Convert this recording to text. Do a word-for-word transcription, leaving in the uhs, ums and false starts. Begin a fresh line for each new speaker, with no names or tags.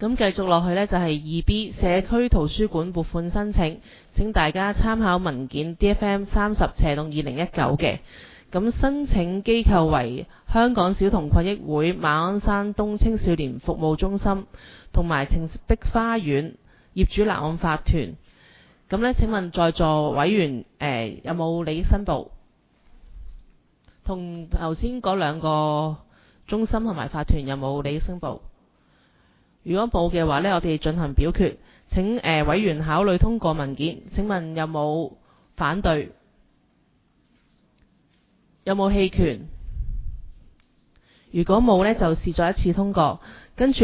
咁繼續落去呢，就係二 B 社區圖書館撥款申請，請大家參考文件 D F M 三十斜洞二零一九嘅。咁申請機構為香港小童群益會馬鞍山東青少年服務中心同埋澄碧花園業主立案法團。咁呢，請問在座委員誒、呃、有冇利益申報？同頭先嗰兩個中心同埋法團有冇利益申報？如果冇嘅話呢，我哋進行表決。請誒、呃、委員考慮通過文件。請問有冇反對？有冇棄權？如果冇呢，就視作一次通過。跟住